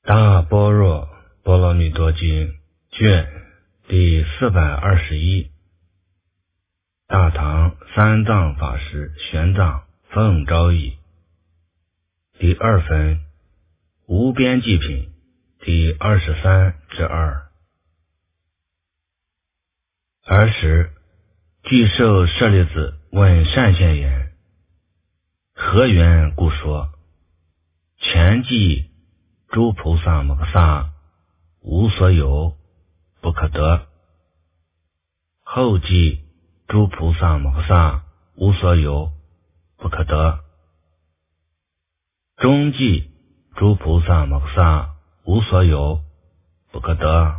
大般若波罗蜜多经卷第421，大唐三藏法师玄奘奉诏译，第二分无边际品第23-2。尔时具受舍利子问善现言：何缘故说？前记诸菩萨摩诃萨无所有，不可得；后记诸菩萨摩诃萨无所有，不可得；中记诸菩萨摩诃萨无所有，不可得。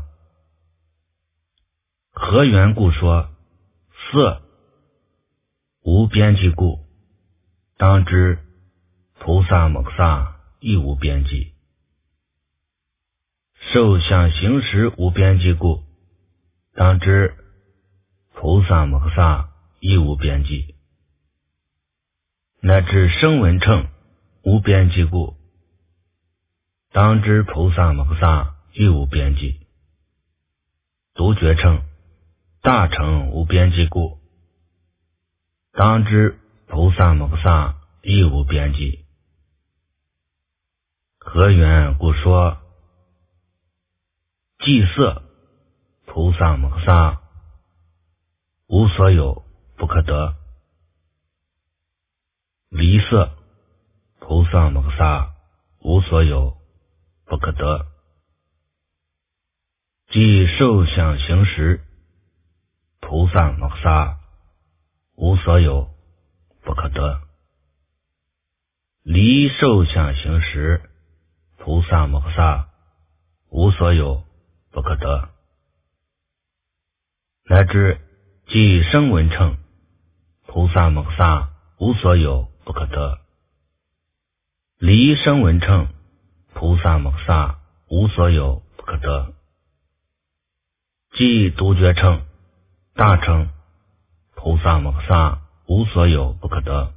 何缘故说？色无边际故，当知菩萨摩诃萨亦无边际；受想行识无边际故，当知菩萨摩诃萨亦无边际；乃至声闻乘无边际故，当知菩萨摩诃萨亦无边际；独觉乘、大乘无边际故，当知菩萨摩诃萨亦无边际。何缘故说？即色菩萨摩诃萨无所有，不可得；离色菩萨摩诃萨无所有，不可得；即受想行识菩萨摩诃萨无所有，不可得；离受想行识菩萨摩诃萨无所有，不可得；乃至即声闻乘菩萨摩诃萨无所有，不可得；离声闻乘菩萨摩诃萨无所有，不可得；即独觉乘、大乘菩萨摩诃萨无所有，不可得；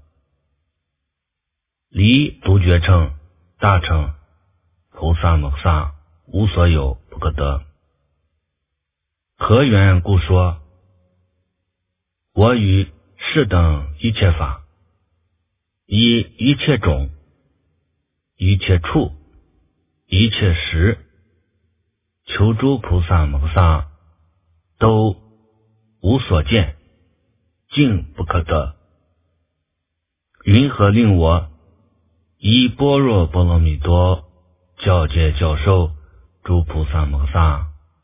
离独觉乘、大乘菩萨摩诃萨无所有，不可得。何缘故说？我于是等一切法，以一切种、一切处、一切时，求诸菩萨摩诃萨都无所见，竟不可得。云何令我以般若波罗蜜多教戒教授诸菩萨摩诃萨？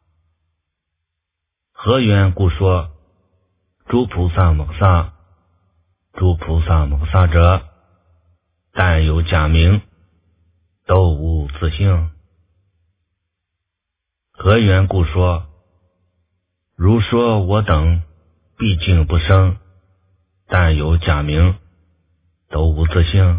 何缘故说？诸菩萨摩诃萨，诸菩萨摩诃萨者，但有假名，都无自性。何缘故说？如说我等毕竟不生，但有假名，都无自性。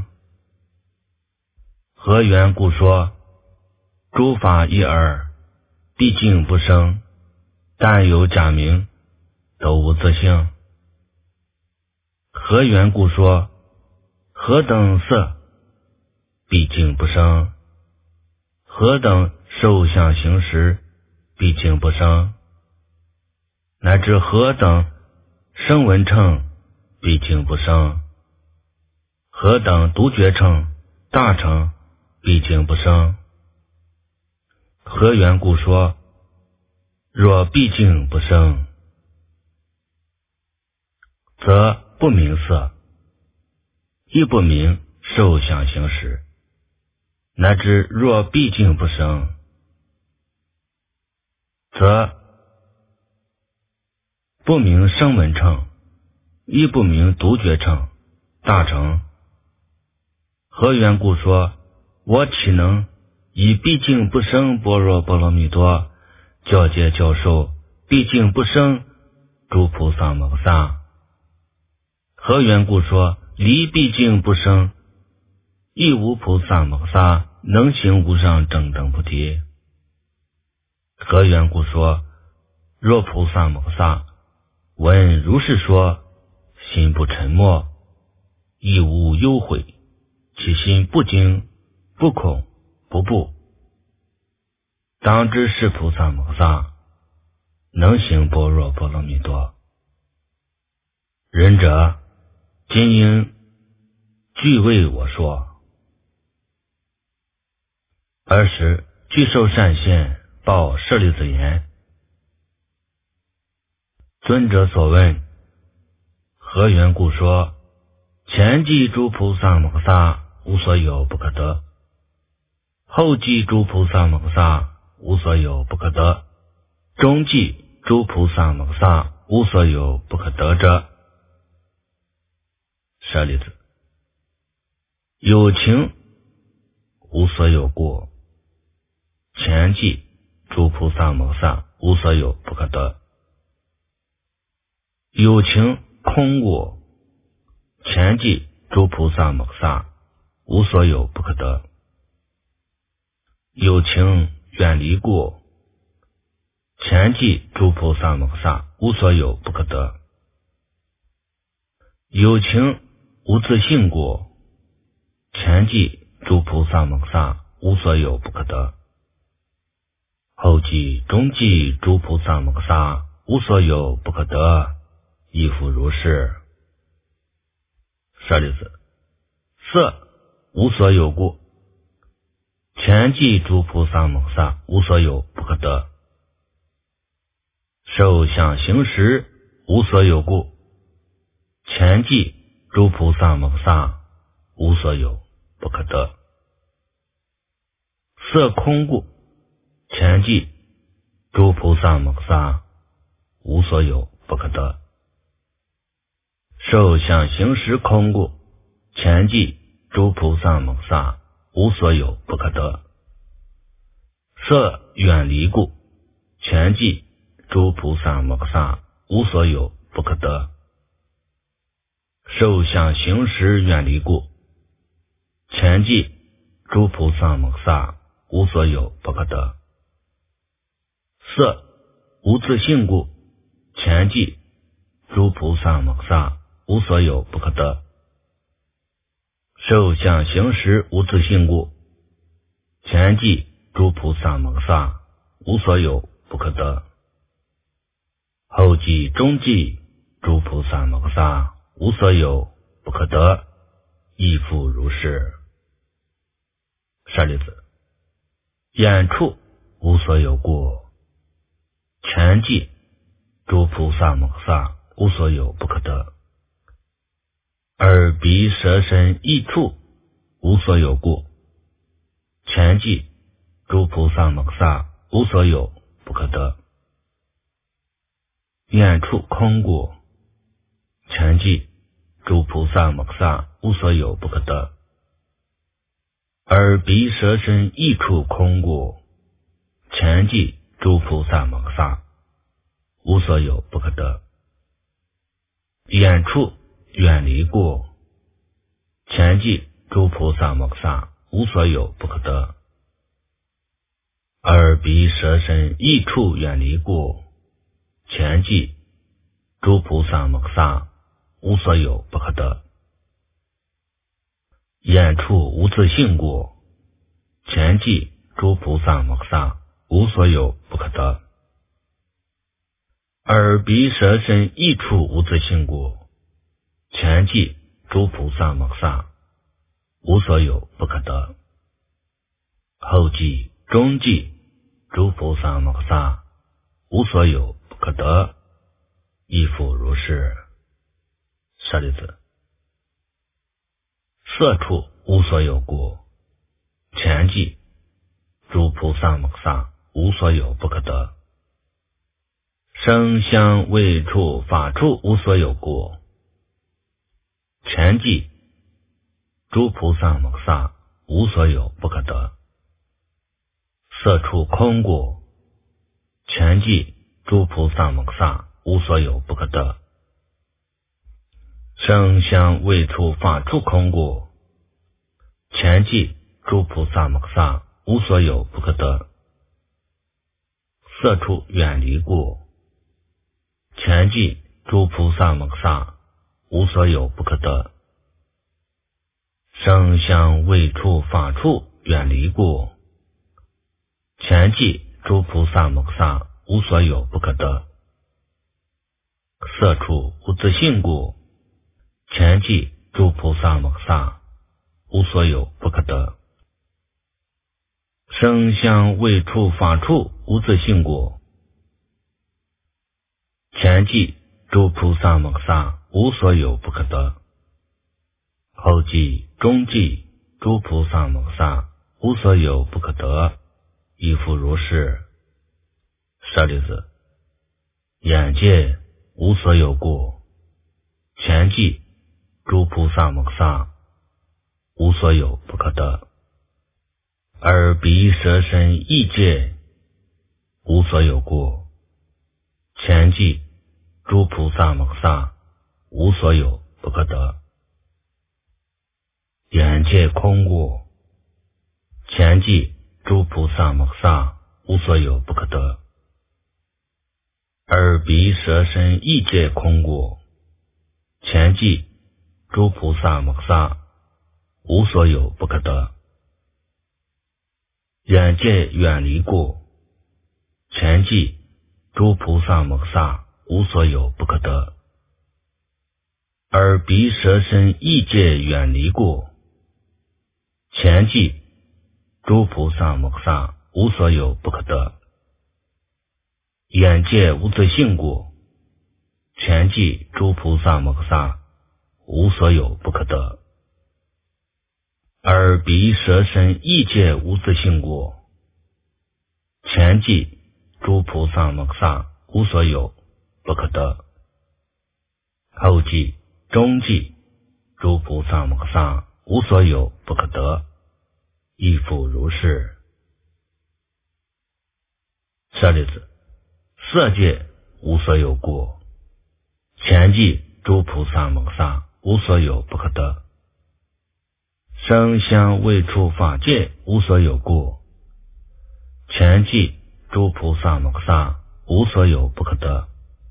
何缘故说？诸法一耳，毕竟不生，但有假名，都无自性。何缘故说？何等色，毕竟不生；何等受想行识，毕竟不生；乃至何等声闻乘，毕竟不生；何等独觉乘、大乘，毕竟不生。何缘故说？若毕竟不生，则不明色，亦不明受想行识；乃至若毕竟不生，则不明声闻乘，亦不明独觉乘、大乘。何缘故说？我岂能以毕竟不生般若波罗蜜多教戒教授毕竟不生诸菩萨摩诃萨？何缘故说？离毕竟不生，亦无菩萨摩诃萨能行无上正等菩提。何缘故说？若菩萨摩诃萨闻如是说，心不沉默，亦无忧悔，其心不惊不恐不怖， 当知是菩萨摩萨，能行般若波罗蜜多。仁者，今应具为我说。尔时具受善现，报舍利子言：尊者所问，何缘故说？前记诸菩萨摩萨，无所有不可得；后记诸菩萨摩萨，无所有不可得；中记诸菩萨摩萨，无所有不可得者。舍利子，有情无所有故，前记诸菩萨摩萨，无所有不可得；有情空故，前记诸菩萨摩萨，无所有不可得；有情远离故，前记诸菩萨摩萨，无所有不可得；有情无自性故，前记诸菩萨摩萨，无所有不可得；后记中记诸菩萨摩萨，无所有不可得，亦复如是。舍利子，色无所有故，前记诸菩萨摩萨，无所有不可得；受想行识无所有故，前记诸菩萨摩萨，无所有不可得；色空故，前记诸菩萨摩萨，无所有不可得；受想行识空故，前记诸菩萨摩萨，无所有不可得；色远离故，前记诸菩萨摩萨，无所有不可得；受想行识远离故，前记诸菩萨摩萨，无所有不可得；色无自性故，前记诸菩萨摩萨，无所有不可得；受想行识无自性故，前记诸菩萨摩萨，无所有不可得；后记中记诸菩萨摩萨，无所有不可得，亦复如是。舍利子，眼处无所有故，前记诸菩萨摩萨，无所有不可得；耳鼻舌身意处无所有故，前记诸菩萨摩萨，无所有不可得；眼处空故，前记诸菩萨摩萨，无所有不可得；耳鼻舌身意处空故，前记诸菩萨摩萨，无所有不可得；眼处远离故，前记诸菩萨摩萨，无所有不可得；耳鼻舌身意处远离故，前记诸菩萨摩萨，无所有不可得；眼处无自性故，前记诸菩萨摩萨，无所有不可得；耳鼻舌身意处无自性故，前记诸菩萨摩萨，无所有不可得；后记中记诸菩萨摩萨，无所有不可得，亦复如是。舍利子，色处无所有故，前记诸菩萨摩萨，无所有不可得；声香味触法处无所有故，前记诸菩萨摩萨，无所有不可得；色处空故，前记诸菩萨摩萨，无所有不可得；声香味触法处空故，前记诸菩萨摩萨，无所有不可得；色处远离故，前记诸菩萨摩萨，无所有不可得；声香味触法处远离故，前记诸菩萨摩萨无所有不可得。色处无自性故，前记诸菩萨摩萨无所有不可得。声香味触法处无自性故，前记诸菩萨摩萨无所有不可得。后记中记诸菩萨摩萨无所有不可得，亦复如是。舍利子，眼界无所有故，前记诸菩萨摩萨无所有不可得。耳鼻舌身意界无所有故，前记诸菩萨摩萨无所有不可得。眼界空故，前记诸菩萨摩萨无所有不可得。耳鼻舌身意界空故，前记诸菩萨摩萨无所有不可得。眼界远离故，前记诸菩萨摩萨无所有不可得。耳鼻舌身意界远离故，前记诸菩萨摩萨无所有不可得。眼界无自性故，前记诸菩萨摩萨无所有不可得。耳鼻舌身意界无自性故，前记诸菩萨摩萨无所有不可得。后记中记诸菩萨摩萨无所有不可得，亦复如是。舍利子，色界无所有故，前记诸菩萨摩萨无所有不可得。声香味触法界无所有故，前记诸菩萨摩萨无所有不可得。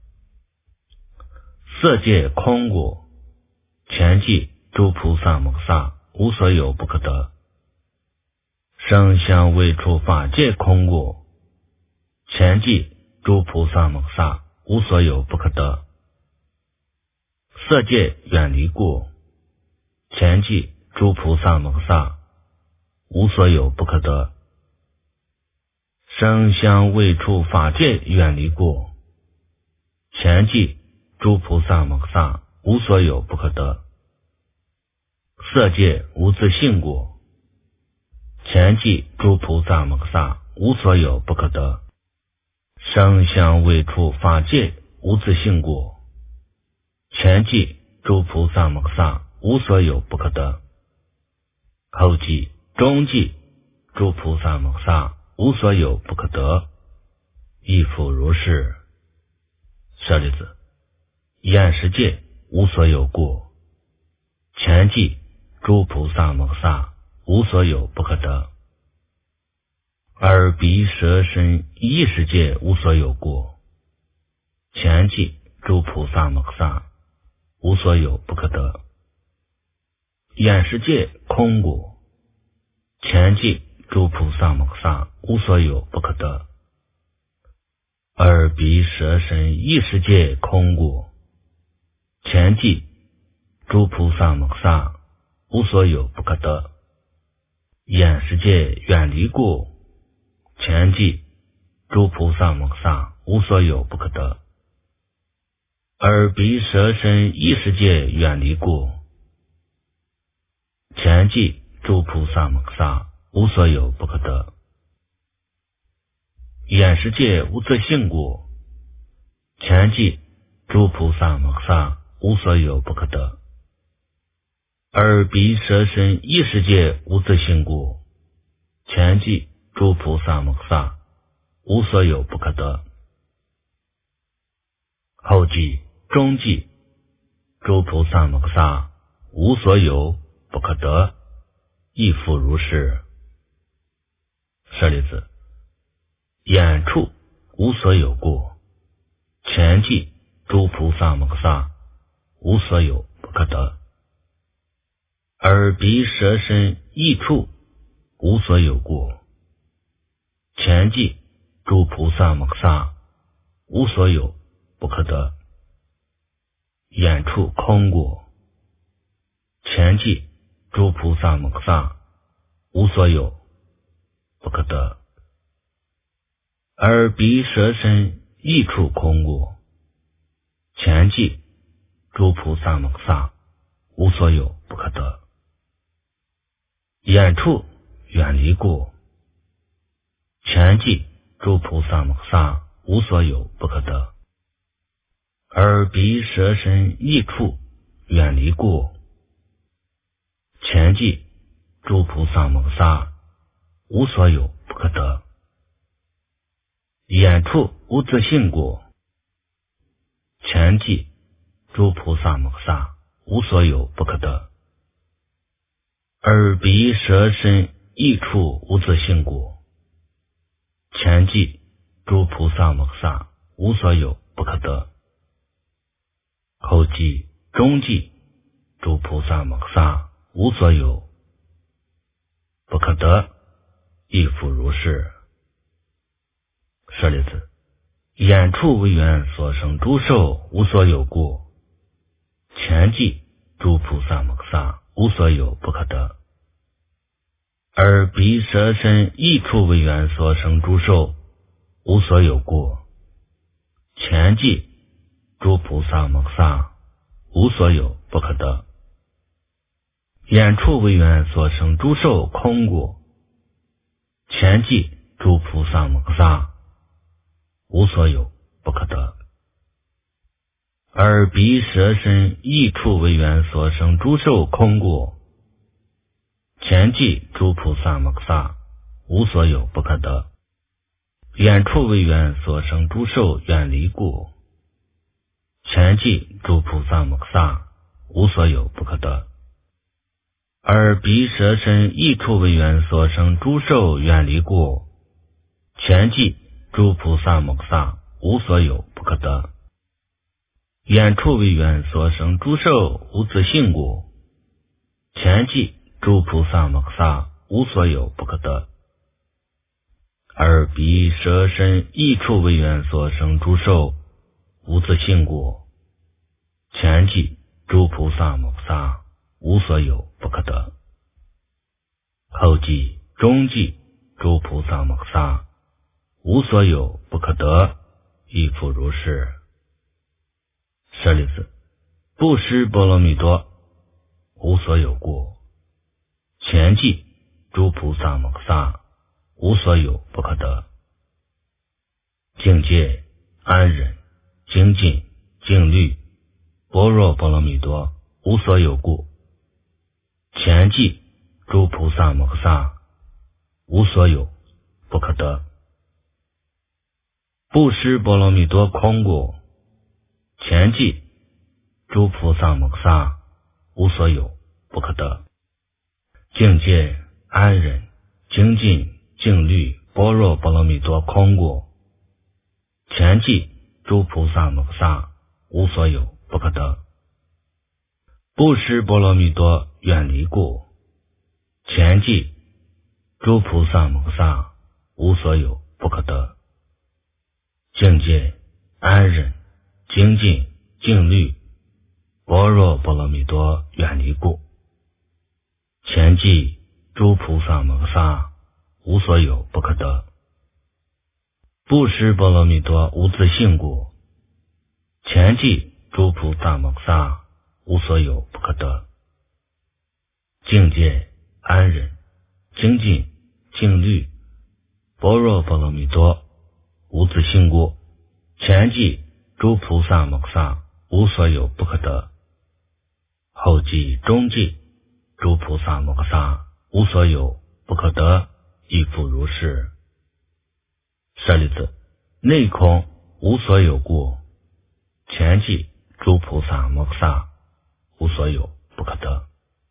色界空故，前记诸菩萨摩萨无所有不可得。声香味触法界空故，前记诸菩萨摩萨无所有不可得。色界远离故，前记诸菩萨摩萨无所有不可得。声香味触法界远离故，前记诸菩萨摩萨无所有不可得。色界无自性故，前记诸菩萨摩萨无所有不可得。声香味触法界无自性故，前记诸菩萨摩萨无所有不可得。后记中记诸菩萨摩萨无所有不可得，亦复如是。舍利子，眼识界无所有故，前记诸菩萨摩萨无所有不可得。耳鼻舌身意识界无所有故，前记诸菩萨摩萨无所有不可得。眼识界空故，前记诸菩萨摩萨无所有不可得。耳鼻舌身意识界空故，前记诸菩萨摩萨无所有不可得。眼识界远离故，前记诸菩萨摩萨无所有不可得。耳鼻舌身意识界远离故，前记诸菩萨摩萨无所有不可得。眼识界无自性故，前记诸菩萨摩萨无所有不可得。耳鼻舌身意识界无自性故，前记诸菩萨摩萨无所有不可得。后记中记诸菩萨摩萨无所有不可得，亦复如是。舍利子，眼处无所有故，前记诸菩萨摩萨无所有不可得。耳鼻舌身意处无所有故，前记诸菩萨摩诃萨无所有不可得，眼处空过，前记诸菩萨摩诃萨无所有不可得，耳鼻舌身意处空过，前记诸菩萨摩诃萨无所有不可得，眼处远离过，前记诸菩萨摩诃萨无所有不可得，耳鼻舌身意处远离过，前记诸菩萨摩诃萨无所有不可得，眼处无自性过，前记诸菩萨摩诃萨无所有不可得，耳鼻舌身意处无自性过，前记诸菩萨摩诃萨无所有不可得，后记中记诸菩萨摩诃萨无所有不可得，亦复如是。舍利子，眼处为缘所生诸受无所有故，前记诸菩萨摩诃萨无所有不可得，耳鼻舌身意处为缘所生诸受无所有故，前记诸菩萨摩诃萨无所有不可得，眼处为缘所生诸受空故，前记诸菩萨摩诃萨无所有不可得，耳鼻舌身意处为缘所生诸受空故，前记诸菩萨摩诃萨无所有不可得，眼处为缘所生诸受远离故，前记诸菩萨摩诃萨无所有不可得，耳鼻舌身意处为缘所生诸受远离故，前记诸菩萨摩诃萨无所有不可得，眼处为缘所生诸受无自性故，前记诸菩萨摩诃萨无所有不可得，耳鼻舌身意处为缘所生诸受无自性故，前记诸菩萨摩诃萨无所有不可得，后记中记诸菩萨摩诃萨无所有不可得，亦复如是。舍利子，布施波罗蜜多无所有故，前记诸菩萨摩诃萨无所有不可得，境界安忍精进静虑般若波罗蜜多无所有故，前记诸菩萨摩诃萨无所有不可得，布施波罗蜜多空故，前记诸菩萨摩诃萨无所有不可得，境界安忍精进静虑般若波罗蜜多空故，前记诸菩萨摩诃萨无所有不可得，布施波罗蜜多远离故，前记诸菩萨摩诃萨无所有不可得，境界安忍精进静虑般若波罗蜜多远离故，前记诸菩萨摩诃萨无所有不可得，布施波罗蜜多无自性故，前记诸菩萨摩诃萨无所有不可得，境界安忍精进静虑般若波罗蜜多无自性故，前记诸菩萨摩诃萨无所有不可得，后记中记诸菩萨摩诃萨无所有不可得，亦复如是。舍利子，内空无所有故，前记诸菩萨摩诃萨无所有不可得，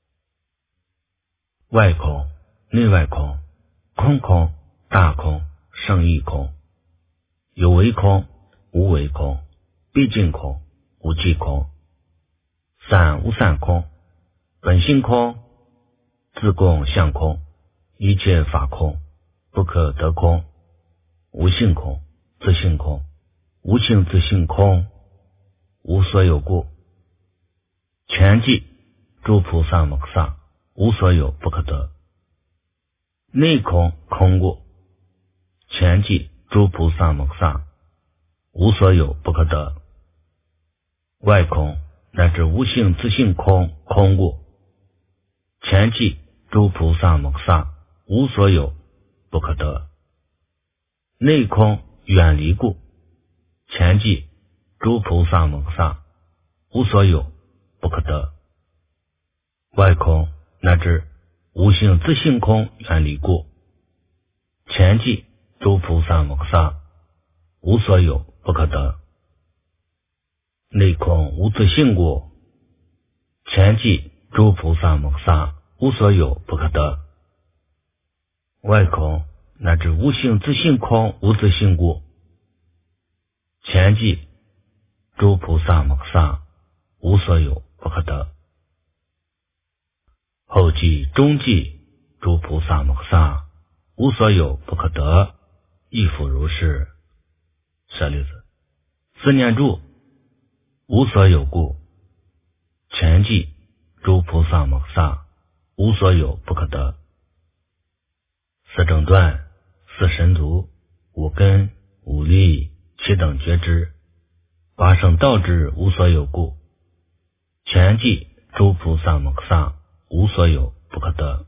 外空内外空空空大空胜义空，有为空无为空毕竟空无际空，散无散空本性空自共相空一切法空不可得空， 无性空，自性空，无性自性空，无所有故。全记诸菩萨摩诃萨无所有不可得。内空空故，全记诸菩萨摩诃萨无所有不可得。外空乃至无性自性空空故，全记诸菩萨摩诃萨无所有不可得。内空远离故，全记诸菩萨摩诃萨无所有不可得。外空乃至无性自性空远离故，全记诸菩萨摩诃萨无所有不可得。内空无自性故，全记诸菩萨摩诃萨无所有不可得。外空乃至无性自性空无自性故，全记诸菩萨摩诃萨无所有不可得。后记中记诸菩萨摩诃萨无所有不可得，亦复如是。舍利子，四念住无所有故，全记诸菩萨摩诃萨无所有不可得。四正断，四神足，五根，五力，七等觉知，八圣道之无所有故，全记诸菩萨摩诃萨无所有不可得。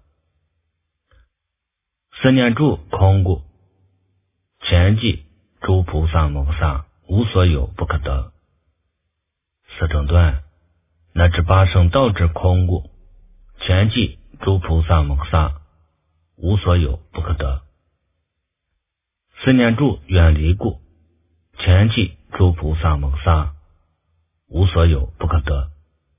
四念住空故，全记诸菩萨摩诃萨无所有不可得。四正断，乃至八圣道之空故，全记诸菩萨摩诃萨无所有不可得。四念住远离故，全记诸菩萨摩诃萨无所有不可得。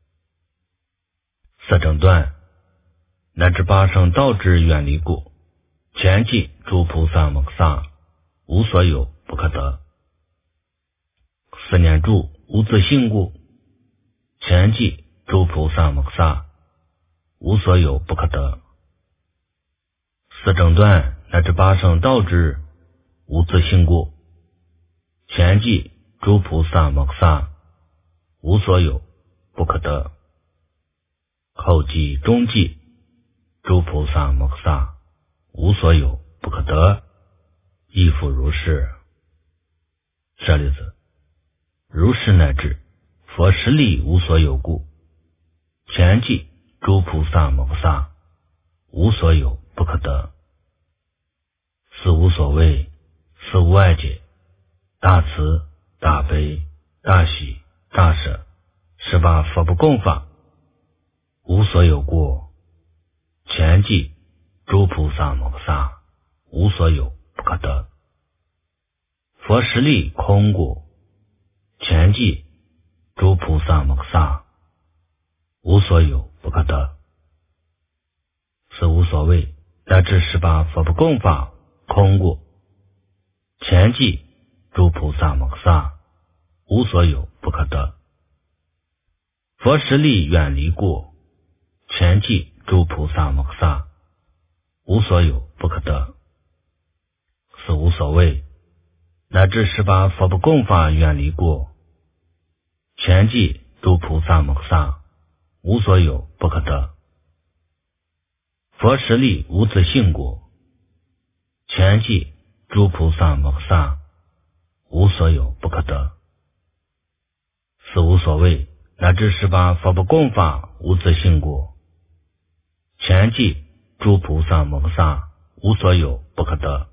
四正断，乃至八圣道之远离故，全记诸菩萨摩诃萨无所有不可得。四念住无自性故，全记诸菩萨摩诃萨无所有不可得。四正断，乃至八圣道之无自性故，全记诸菩萨摩诃萨无所有不可得。后记中记诸菩萨摩诃萨无所有不可得，亦复如是。舍利子，如是乃至佛实力无所有故，全记诸菩萨摩诃萨无所有不可得。四无所谓，四无碍解，大慈大悲大喜大舍，十八佛不共法无所有故，全记诸菩萨摩诃萨无所有不可得。佛实力空故，全记诸菩萨摩诃萨无所有不可得。四无所谓，乃至十八佛不共法空故，全记诸菩萨摩诃萨无所有不可得。佛实力远离故，全记诸菩萨摩诃萨无所有不可得。四无所谓，乃至十八佛不共法远离故，全记诸菩萨摩诃萨无所有不可得。佛实力无自性故，全记诸菩萨摩诃萨无所有不可得。四无所谓，乃至十八佛不共法无自性故，全记诸菩萨摩诃萨无所有不可得。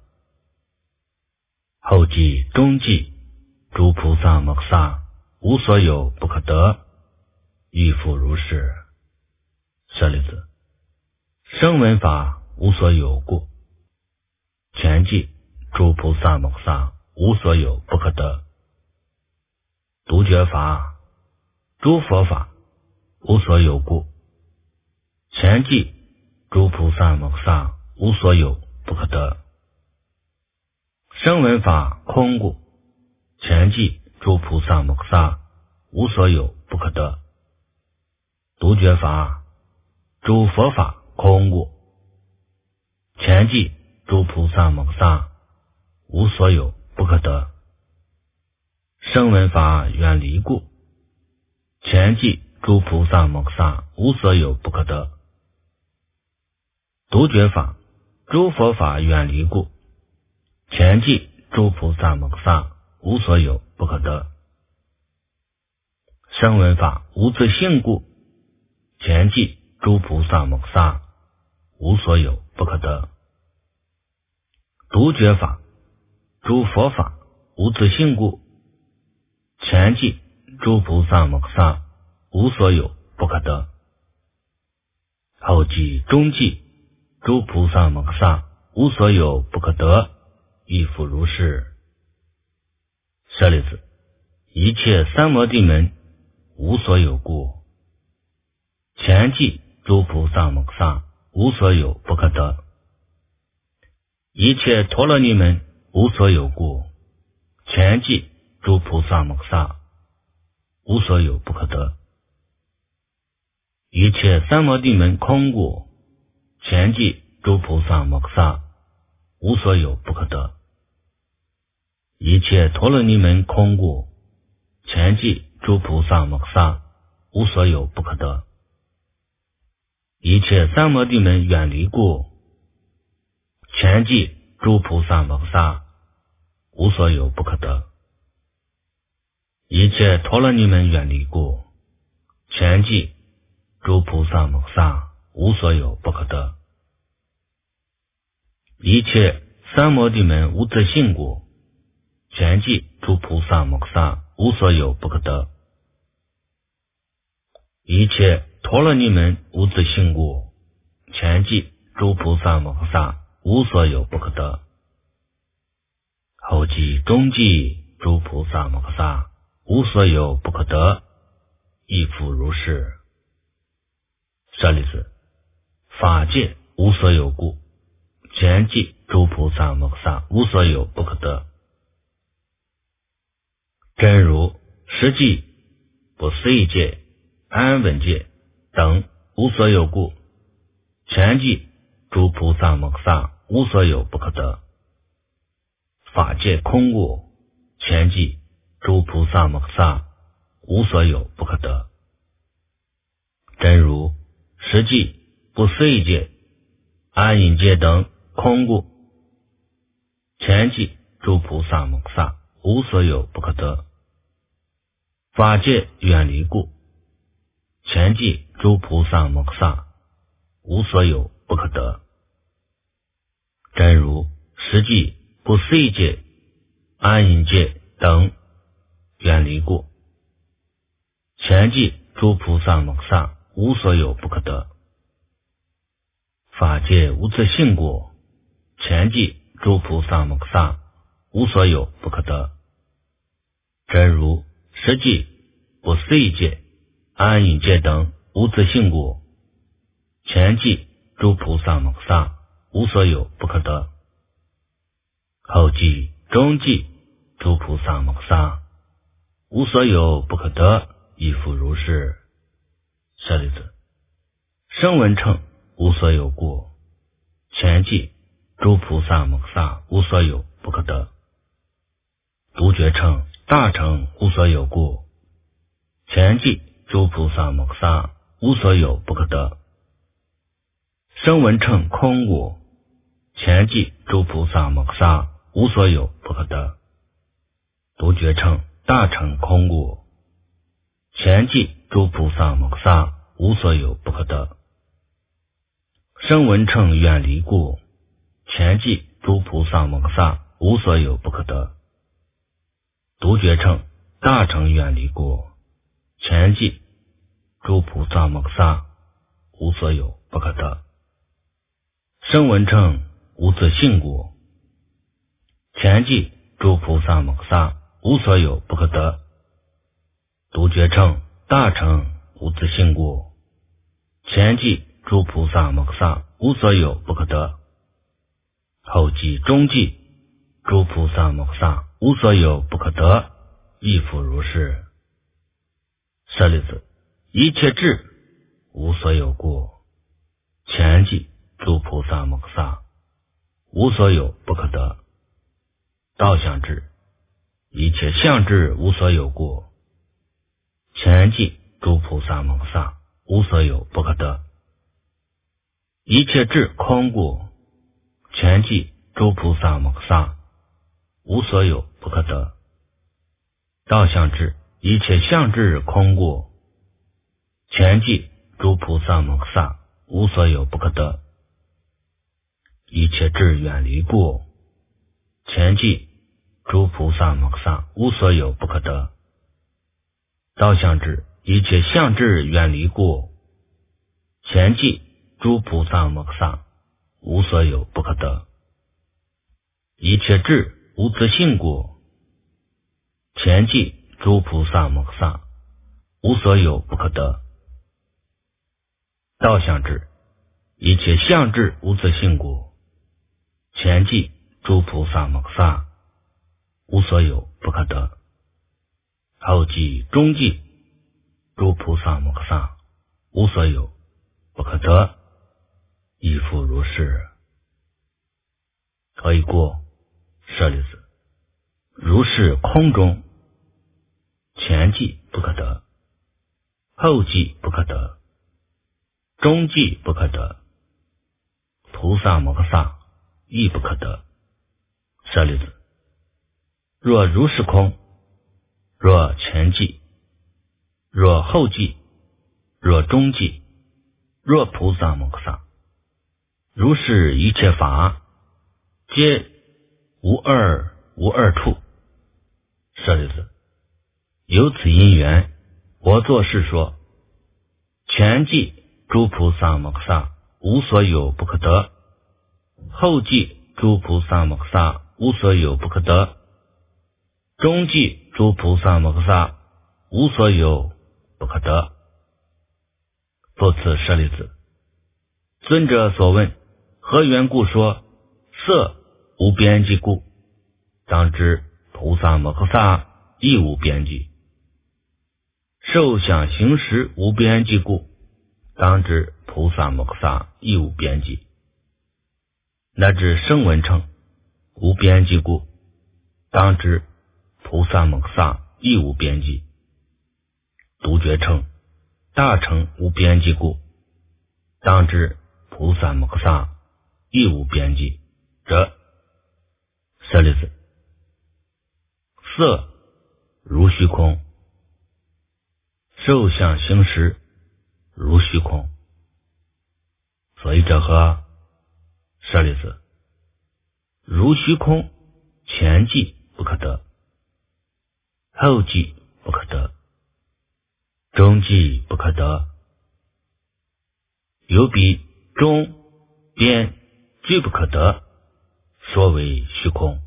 后记中记诸菩萨摩诃萨无所有不可得，亦复如是。舍利子，声闻法无所有故，全记诸菩萨摩诃萨无所有不可得。独觉法诸佛法无所有故，全记诸菩萨摩诃萨无所有不可得。声闻法空故，全记诸菩萨摩诃萨无所有不可得。独觉法诸佛法空故，全记诸菩萨摩诃萨无所有不可得。声闻法远离故，前记诸菩萨摩诃萨无所有不可得。独觉法诸佛法远离故，前记诸菩萨摩诃萨无所有不可得。声闻法无自性故，前记诸菩萨摩诃萨无所有不可得。独觉法诸佛法无自性故，前记诸菩萨摩诃萨无所有不可得。后记中记诸菩萨摩诃萨无所有不可得，亦复如是。舍利子，一切三摩地门无所有故，前记诸菩萨摩诃萨无所有不可得。一切陀罗尼门无所有故，前记诸菩萨摩诃萨无所有不可得。一切三摩地门空故，前记诸菩萨摩诃萨无所有不可得。一切陀罗尼门空故，前记诸菩萨摩诃萨无所有不可得。一切三摩地门远离故，前记诸菩萨摩诃萨无所有不可得。一切陀罗尼门远离故，前记诸菩萨摩诃萨无所有不可得。一切三摩地门无自性故，前记诸菩萨摩诃萨无所有不可得。一切陀罗尼门无自性故，前记诸菩萨摩诃萨无所有不可得。后记中记诸菩萨摩诃萨无所有不可得，亦复如是。舍利子，法界无所有故，前记诸菩萨摩诃萨无所有不可得。真如、实际、不思议界、安稳界等无所有故，前记诸菩萨摩诃萨无所有不可得。法界空故，前记诸菩萨摩诃萨无所有不可得。真如、实际、不思议界、安隐界等空故，前记诸菩萨摩诃萨无所有不可得。法界远离故，前记诸菩萨摩诃萨无所有不可得。真如、实际、不思议界、安隐界等远离故，前记诸菩萨摩诃萨无所有不可得。法界无自性故，前记诸菩萨摩诃萨无所有不可得。真如、实际、不思议界、安隐界等无自性故，前记诸菩萨摩诃萨无所有不可得。后记中记诸菩萨摩诃萨无所有不可得，亦复如是。舍利子，声闻乘无所有故，前记诸菩萨摩诃萨无所有不可得。独觉乘、大乘无所有故，前记诸菩萨摩诃萨无所有不可得。声闻乘空故，前记诸菩萨摩诃萨无所有不可得。独觉乘、大乘空故，前记诸菩萨摩诃萨无所有不可得。声闻乘远离故，前记诸菩萨摩诃萨无所有不可得。独觉乘、大乘远离故，前记诸菩萨摩诃萨无所有不可得。声闻乘无自性故，前记诸菩萨摩诃萨无所有不可得。独觉乘、大乘无自性故，前记诸菩萨摩诃萨无所有不可得。后记中记诸菩萨摩诃萨无所有不可得，亦复如是。舍利子，一切智无所有故，前记诸菩萨摩诃萨无所有不可得。 道相智，一切相智无所有故，前记诸菩萨蒙萨无所有不可得。一切智空故，前记诸菩萨蒙萨无所有不可得。道相智，一切相智空故，前记诸菩萨蒙萨无所有不可得。一切智远离故，前记诸菩萨蒙萨无所有不可得。道相智，一切相智远离故，前记诸菩萨蒙萨无所有不可得。一切智无自性故，前记诸菩萨蒙萨无所有不可得。道相智，一切相智无自性故，前记诸菩萨蒙萨无所有不可得。后记中记诸菩萨蒙萨无所有不可得，亦复如是。何以故？舍利子，如是空中，前记不可得，后记不可得，中记不可得，菩萨摩诃萨亦不可得。舍利子，若如是空，若前记，若后记，若中记，若菩萨摩诃萨，如是一切法，皆无二处。舍利子，由此因缘，我作是说，前记诸菩萨摩诃萨无所有不可得，后记诸菩萨摩诃萨无所有不可得，中记诸菩萨摩诃萨无所有不可得。复次舍利子，尊者所问，何缘故说色无边际故？当知菩萨摩诃萨亦无边际。受想行识无边际故，当知菩萨摩诃萨亦无边际。乃至声闻乘无边际故，当知菩萨摩诃萨亦无边际。独觉乘、大乘无边际故，当知菩萨摩诃萨亦无边际者。舍利子，色如虚空，受想行识如虚空。所以者何？舍利子，如虚空，前记不可得，后记不可得，中记不可得。有彼中边俱不可得，说为虚空。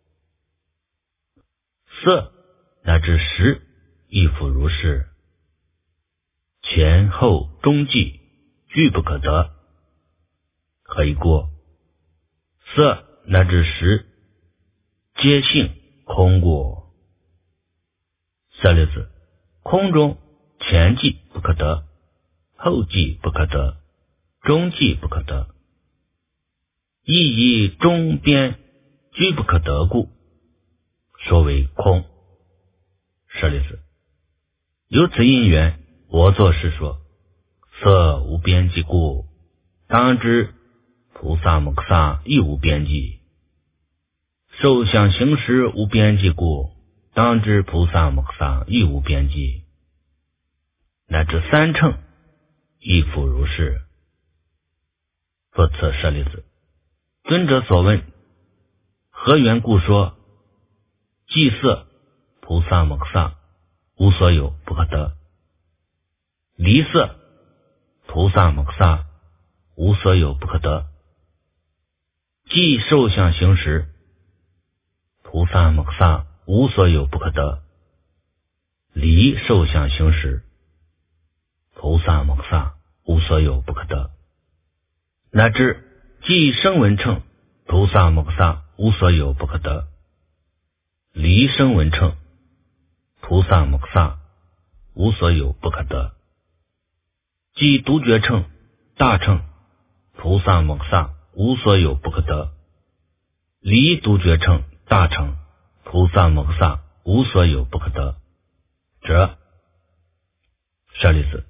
色乃至识亦复如是，前后中记俱不可得。何以故？色乃至识皆性空故。舍利子，空中前记不可得，后记不可得，中记不可得，亦以中边俱不可得故，说为空。舍利子，由此因缘，我作是说，色无边际故，当知菩萨摩诃萨亦无边际。受想行识无边际故，当知菩萨摩诃萨亦无边际。乃至三乘亦复如是。复次舍利子，尊者所问，何缘故说即色菩萨摩诃萨无所有不可得，离色菩萨摩诃萨无所有不可得，即受想行识菩萨摩诃萨无所有不可得，离受想行识菩萨摩诃萨无所有不可得。乃至即声闻乘菩萨摩诃萨无所有不可得，离声闻乘菩萨摩诃萨无所有不可得。即独觉乘、大乘菩萨摩诃萨无所有不可得，离独觉乘、大乘菩萨摩诃萨无所有不可得者。舍利子，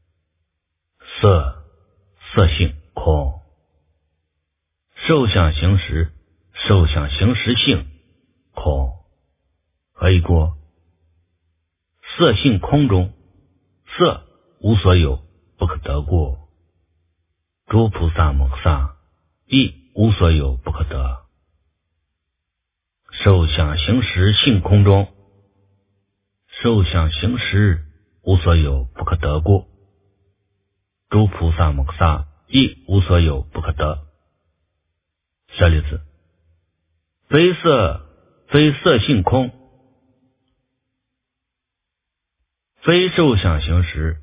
色性空，受想行识性空。何以故？色性空中，色无所有不可得故，诸菩萨摩诃萨亦无所有不可得。受想行识性空中，受想行识无所有不可得故，诸菩萨摩诃萨亦无所有不可得。舍利子，非色性空，非受想行识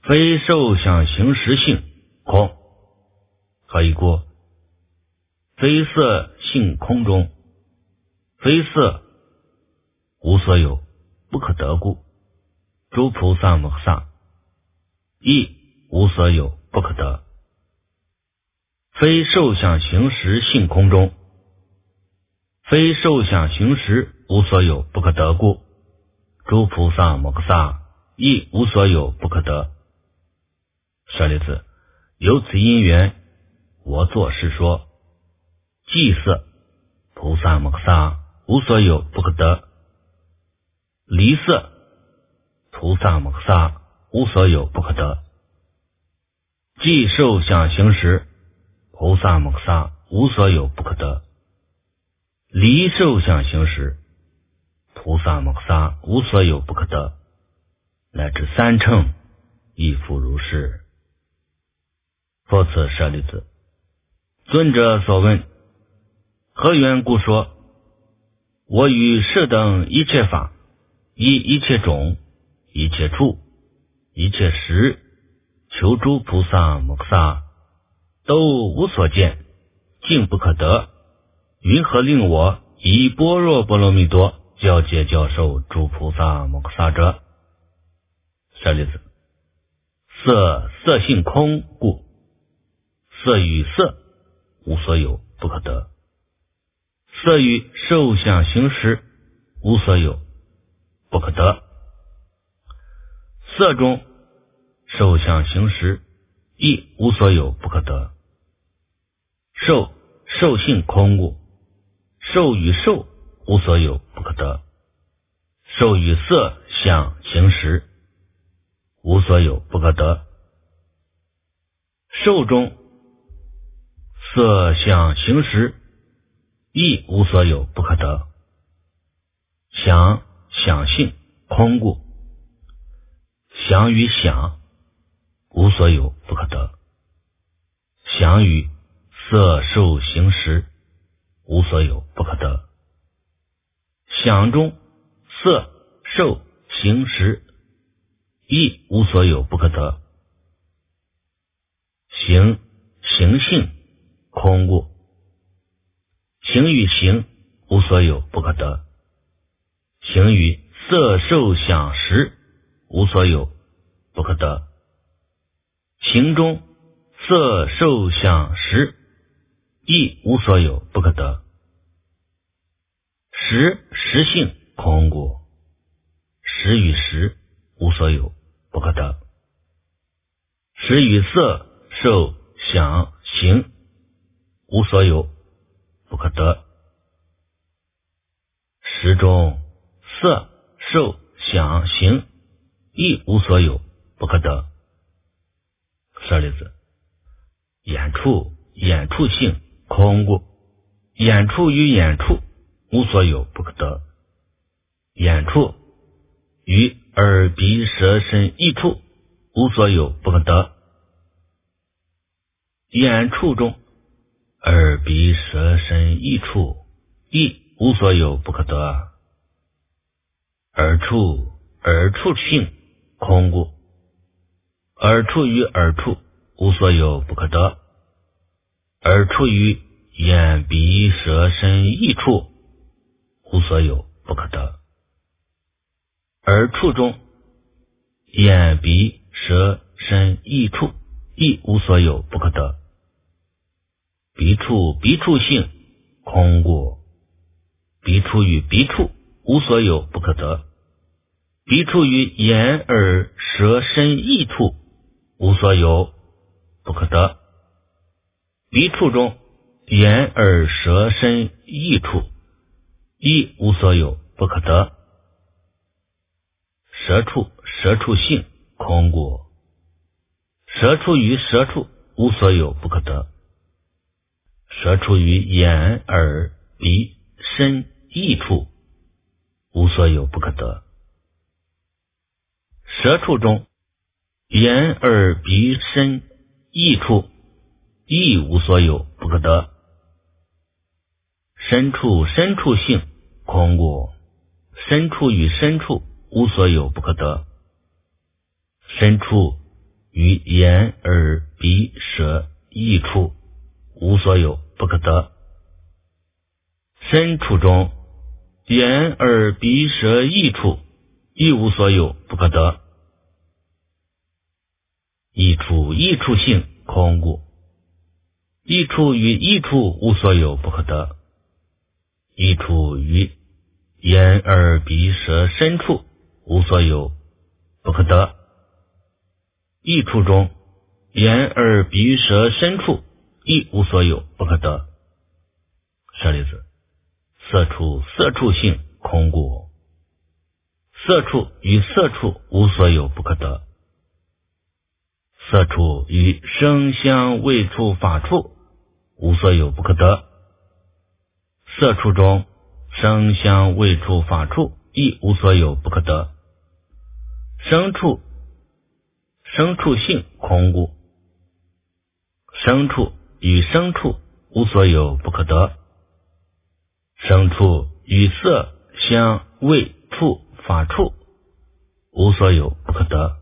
性空。何以故？非色性空中，非色无所有不可得故，诸菩萨摩诃萨亦无所有不可得。非受想行识性空中，非受想行识无所有不可得故，诸菩萨摩诃萨亦无所有不可得。舍利子，由此因缘，我作是说，即色菩萨摩诃萨无所有不可得，离色菩萨摩诃萨无所有不可得，即受想行识菩萨摩诃萨无所有不可得，离受想行识菩萨摩诃萨无所有不可得，乃至三乘亦复如是。复次舍利子，尊者所问，何缘故说？我于设等一切法，以一切种、一切处、一切时，求诸菩萨摩诃萨都无所见，竟不可得，云何令我以般若波罗蜜多教解教授诸菩萨摩诃萨者？舍利子，色性空故，色与色无所有不可得，色与受想行识无所有不可得，色中受想行识亦无所有不可得。受性空故，受与受无所有不可得，受与色想行识无所有不可得。受中色想行识亦无所有不可得。想性空故，想与想无所有不可得，想与色受行识无所有不可得。想中色受行识亦无所有不可得。行性空故，行与行无所有不可得，行与色受想识无所有不可得。行中色受想识亦无所有不可得。识性空故，识与识无所有不可得，识与色受想行无所有不可得。识中色受想行亦无所有不可得。舍利子，眼处性空故，眼处与眼处无所有不可得。眼处与耳鼻舌身意处无所有不可得。眼处中耳鼻舌身意处亦无所有不可得。耳处性空故，耳处与耳处无所有不可得。耳处与眼鼻舌身意处无所有不可得。耳处中眼鼻舌身意处亦无所有不可得。鼻处性空故，鼻处与鼻处无所有不可得。彼处于眼耳舌身意处，无所有不可得。彼处中眼耳舌身意处，亦无所有不可得。舌处性空故。舌处于舌处，无所有不可得。舌处于眼耳鼻身意处，无所有不可得。舌处中眼耳鼻身意处，亦无所有不可得。身处性空故。身处与身处，无所有不可得。身处于眼耳鼻舌意处，无所有不可得。身处中眼耳鼻舌意处，亦无所有不可得。意处性空故。意处与意处，无所有不可得。意处于眼耳鼻舌身处，无所有不可得。意处中眼耳鼻舌身处，亦无所有不可得。舍利子，色处性空故。色处与色处，无所有不可得。色处与声香味触法处，无所有不可得。色处中声香味触法处，亦无所有不可得。声处性空故。声处与声处，无所有不可得。声处与色香味触法处，无所有不可得。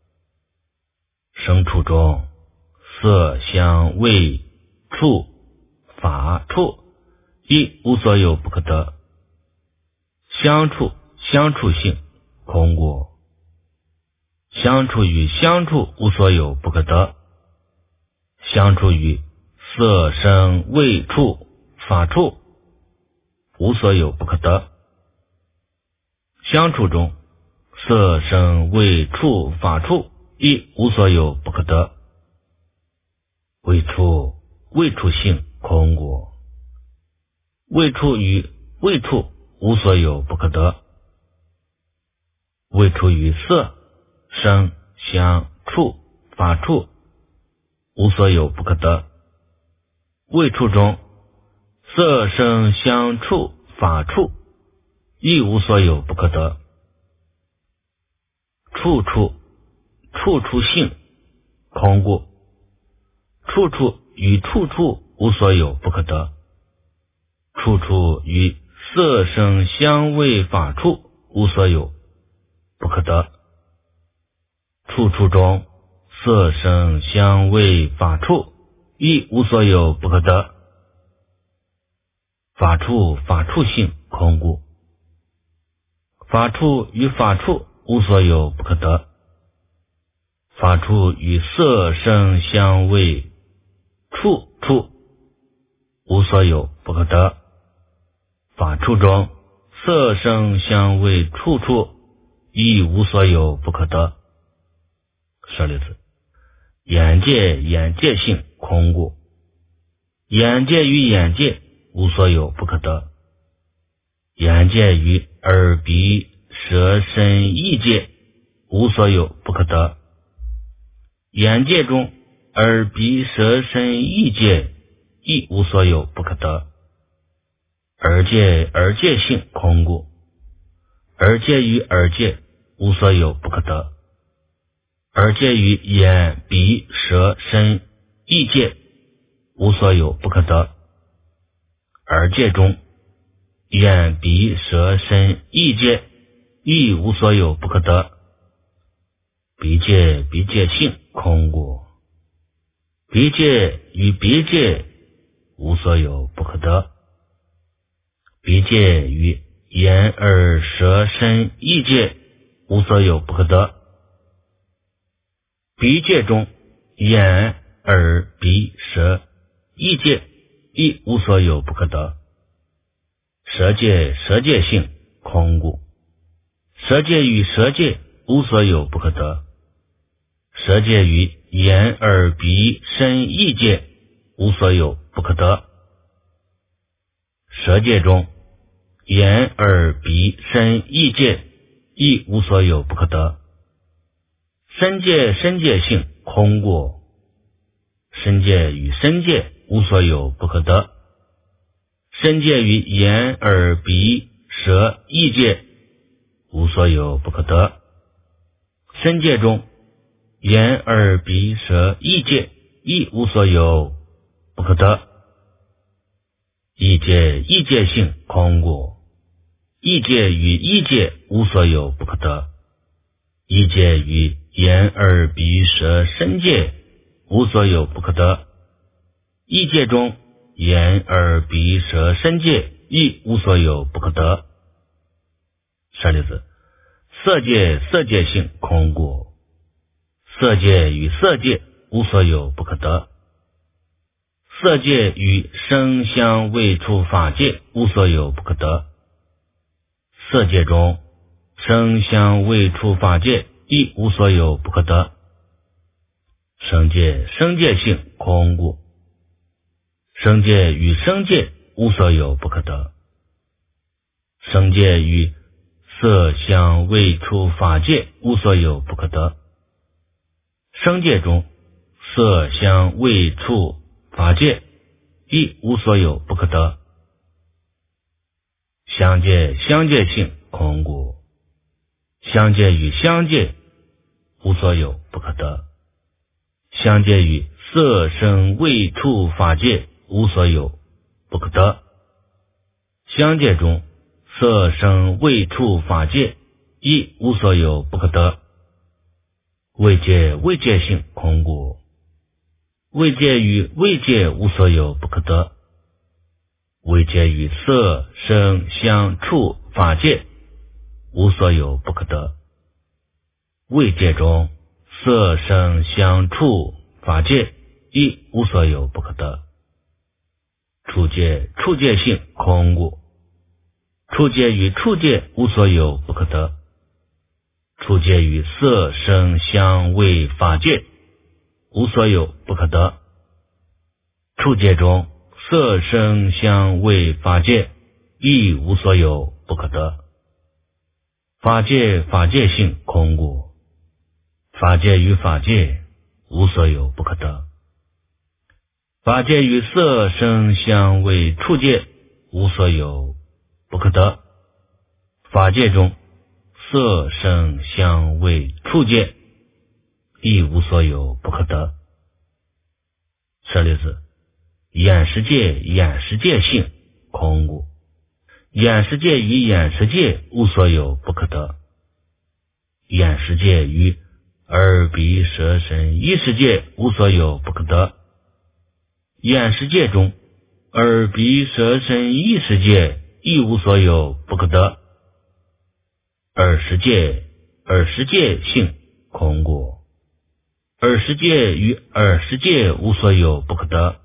声处中色香味触法处，亦无所有不可得。香处性空故。香处与香处，无所有不可得。香处与色声味触法处，无所有不可得。香处中色声味触法处，亦无所有不可得。味处性空故。味处与味处，无所有不可得。味处与色声香触法处，无所有不可得。味处中色声香触法处，亦无所有不可得。处性空故。处与处无所有不可得。处与色声香味法处，无所有不可得。处中色声香味法处，亦无所有不可得。法处性空故。法处与法处，无所有不可得。法处与色声香味触处，无所有不可得。法处中色声香味触处，亦无所有不可得。舍利子，眼界性空故。眼界与眼界，无所有不可得。眼界与耳鼻舌身意界，无所有不可得。眼界中耳鼻舌身意界，亦无所有不可得。耳界性空故。耳界与耳界，无所有不可得。耳界与眼鼻舌身意界，无所有不可得。耳界中眼鼻舌身意界，亦无所有不可得。鼻界性空故。鼻界与鼻界，无所有不可得。鼻界与眼耳舌身意界，无所有不可得。鼻界中眼耳鼻舌意界，亦无所有不可得。舌界性空故。色界与色界无所有不可得。色界与眼耳鼻身意界无所有不可得。色界中眼耳鼻身意界亦无所有不可得。身界身界性空故。身界与身界无所有不可得。身界与眼耳鼻舌意界无所有不可得。身界中眼耳鼻舌意界亦无所有不可得。意界意界性空故。意界与意界无所有不可得。意界与眼耳鼻舌身界无所有不可得。意界中眼耳鼻舌身界亦无所有不可得。舍利子，色界色界性空故。色界与色界无所有不可得。色界与声香味触法界无所有不可得。色界中声香味触法界亦无所有不可得。声界声界性空故。声界与声界无所有不可得。声界与色香味触法界无所有不可得。声界中色香味触法界亦无所有不可得。香界香界性空故。香界与香界无所有不可得。香界与色声味触法界无所有不可得。香界中色声味触法界亦无所有不可得。味界味界性空故。味界与味界无所有不可得。味界与色声香触法界无所有不可得。味界中色声香触法界亦无所有不可得。触界触界性空故。触界与触界无所有不可得。触界与色声香味法界无所有不可得。触界中色声香味法界亦无所有不可得。法界法界性空故。法界与法界无所有不可得。法界与色声香味触界无所有不可得。法界中色声香味触界亦无所有不可得。舍利子，眼识界眼识界性空故。眼识界与眼识界无所有不可得。眼识界与耳鼻舌身意识界无所有不可得。眼识界中耳鼻舌身意识界亦无所有不可得。耳识界耳识界性空故。耳识界与耳识界无所有不可得。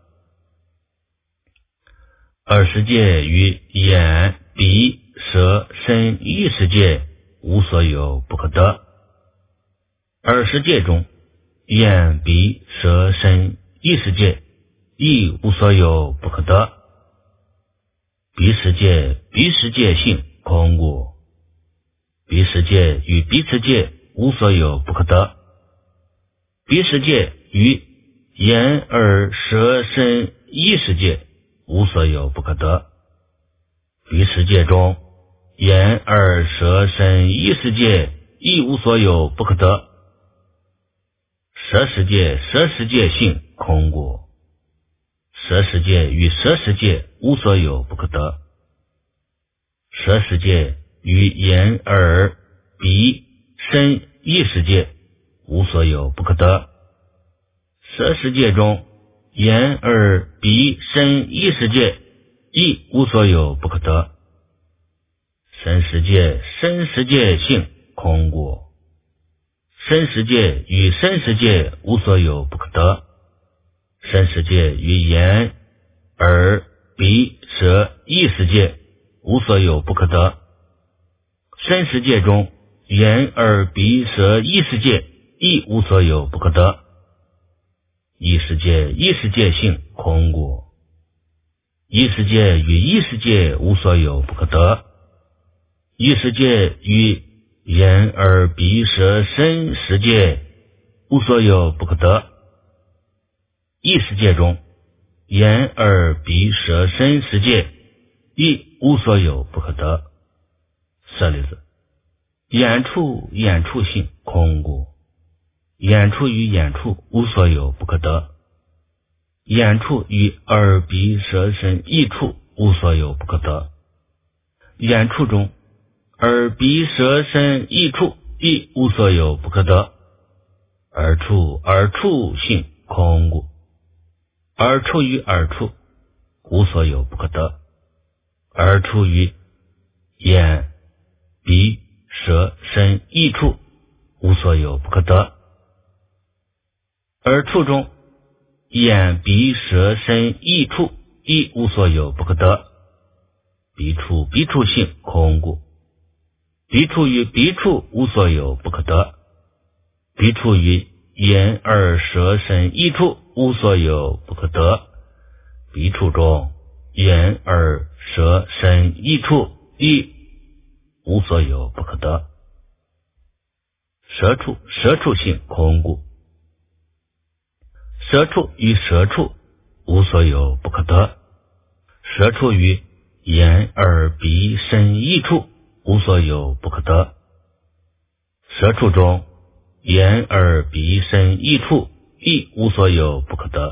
耳识界与眼鼻舌身意识界无所有不可得。耳识界中眼鼻舌身意识界亦无所有不可得。鼻识界鼻识界性空故。鼻识界与鼻识界无所有不可得。鼻识界与眼耳舌身意识界无所有不可得。鼻识界中眼耳舌身意识界亦无所有不可得。舌识界舌识界性空故。舌识界与舌识界无所有不可得。舌识界与眼耳鼻身意识界无所有不可得。舌识界中眼耳鼻身意识界亦无所有不可得。身识界身识界性空故。身识界与身识界无所有不可得。身识界与眼耳鼻舌意识界无所有不可得。 身世界中，眼耳鼻舌意识界亦无所有不可得。意识界意识界性空故，意识界与意识界无所有不可得。意识界与眼耳鼻舌身识界无所有不可得。意识界中，眼耳鼻舌身识界亦无所有不可得。舍利子，眼处眼处性空故，眼处与眼处无所有不可得。眼处与耳鼻舌身意处无所有不可得。眼处中，耳鼻舌身意处亦无所有不可得。耳处性空故，耳处与耳处无所有不可得。耳处与眼鼻舌身意处无所有不可得。耳处中，眼鼻舌身意处亦无所有不可得。鼻处性空故，鼻处与鼻处无所有不可得。鼻处与眼耳舌身意处无所有不可得。鼻处中，眼耳舌身意处亦无所有不可得。舌处性空故，舌处与舌处无所有不可得。舌处与眼耳鼻身意处无所有不可得。舌处中，眼耳鼻身意处亦无所有不可得。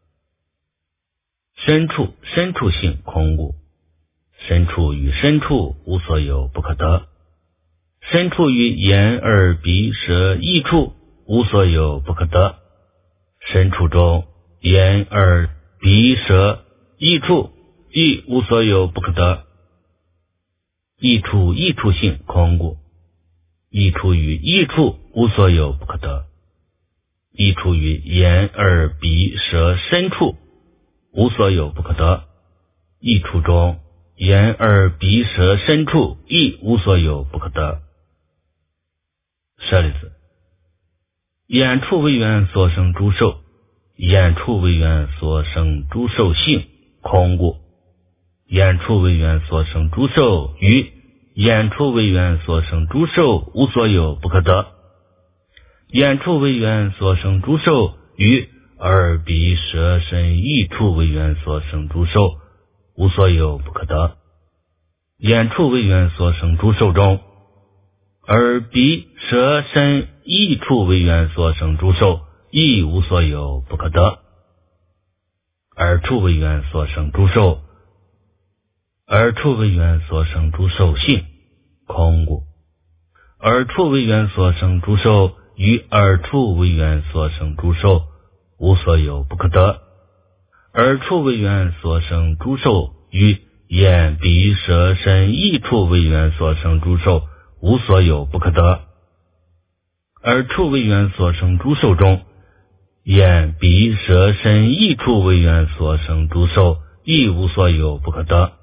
身处性空故，身处与身处无所有不可得。身处与眼耳鼻舌意处无所有不可得。身处中，眼耳鼻舌意处亦无所有不可得。意处性空故，意处与意处无所有不可得。意处与眼耳鼻舌身处无所有不可得。意处中，眼耳鼻舌身处亦无所有不可得。舍利子，眼处为缘所生诸受，眼处为缘所生诸受性空故，眼处为缘所生诸受与眼处为缘所生诸受无所有不可得。眼处为缘所生诸受与耳鼻舌身意处为缘所生诸受无所有不可得。眼处为缘所生诸受中，耳鼻舌身意处为缘所生诸受亦无所有不可得。耳处为缘所生诸受，耳处为缘所生诸受性空故，耳处为缘所生诸受与耳处为缘所生诸受无所有不可得。耳处为缘所生诸受与眼鼻舌身意处为缘所生诸受无所有不可得。耳处为缘所生诸受中，眼鼻舌身意处为缘所生诸受亦无所有不可得。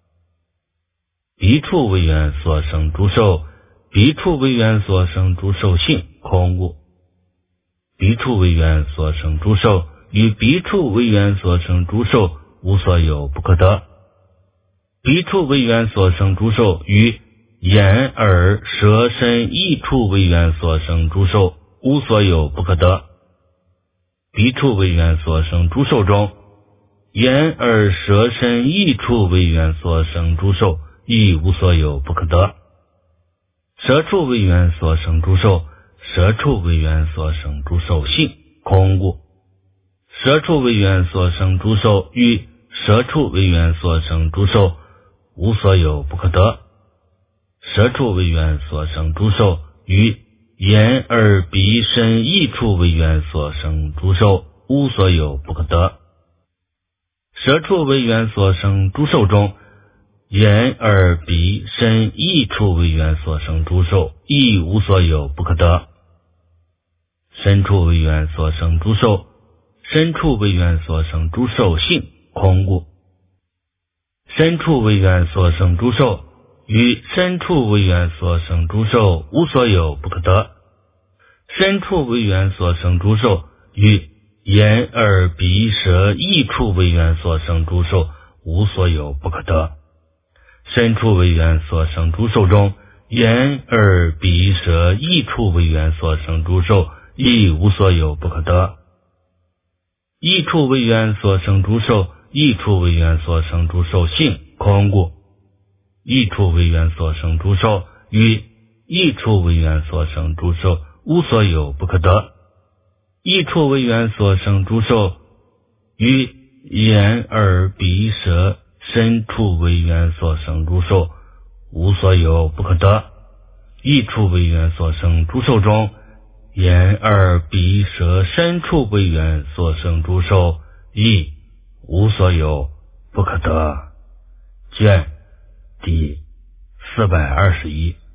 鼻处为缘所生诸受，鼻处为缘所生诸受性空故，鼻处为缘所生诸受与鼻处为缘所生诸受无所有不可得。鼻处为缘所生诸受与眼耳舌身意处为缘所生诸受无所有不可得。鼻处为缘所生诸受中，眼耳舌身意处为缘所生诸受亦无所有不可得。舌处为缘所生诸受，舌处为缘所生诸受性空故，舌处为缘所生诸受与舌处为缘所生诸受无所有不可得。舌处为缘所生诸受与眼耳鼻身意处为缘所生诸受无所有不可得。舌处为缘所生诸受中，眼耳鼻身意处为缘所生诸受亦无所有不可得。身处为缘所生诸受，身处为缘所生诸受性空故，身处为缘所生诸受于身处为缘所生诸受，无所有不可得。身处为缘所生诸受，于眼耳鼻舌意处为缘所生诸受，无所有不可得。身处为缘所生诸受中，眼耳鼻舌意处为缘所生诸受，亦无所有不可得。意处为缘所生诸受，意处为缘所生诸受性空故，意处为缘所生诸受与意处为缘所生诸受，无所有不可得。意处为缘所生诸受与眼耳鼻舌身处为缘所生诸受，无所有不可得。意处为缘所生诸受中，眼耳鼻舌身处为缘所生诸受，亦无所有不可得。卷第421。